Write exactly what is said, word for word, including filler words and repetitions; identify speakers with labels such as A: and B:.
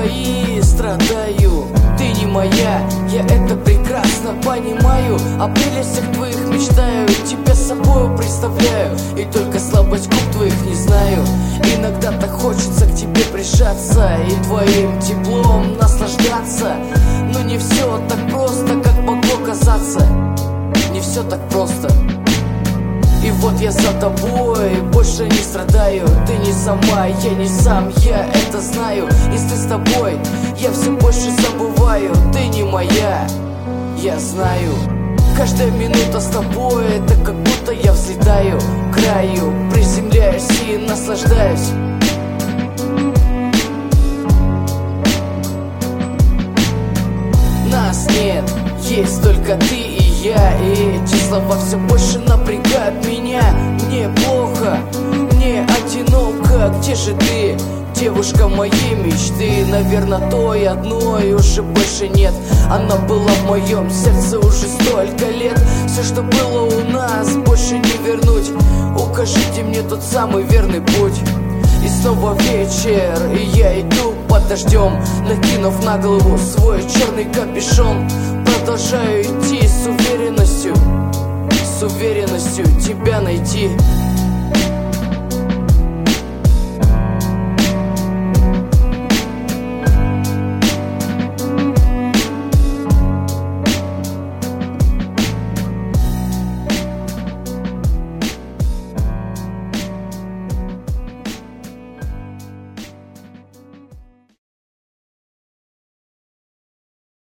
A: твои страдаю. Ты не моя, я это прекрасно понимаю. О прелестях твоих мечтаю, тебя с собой представляю. И только слабость губ твоих не знаю. Иногда так хочется к тебе прижаться и твоим теплом наслаждаться. Но не все так просто, как могло казаться. Не все так просто. И вот я за тобой больше не страдаю. Ты не сама, я не сам, я это знаю. Если с тобой, я все больше забываю. Ты не моя, я знаю. Каждая минута с тобой, это как будто я взлетаю к краю, приземляюсь и наслаждаюсь. Нас нет, есть только ты и я. И эти слова все больше напрягают меня. Мне плохо, мне одиноко. Где же ты, девушка моей мечты? Наверное, той одной уже больше нет. Она была в моем сердце уже столько лет. Все, что было у нас, больше не вернуть. Укажите мне тот самый верный путь. И снова вечер, и я иду под дождем, накинув на голову свой черный капюшон. Продолжаю идти с уверенностью, с уверенностью тебя найти.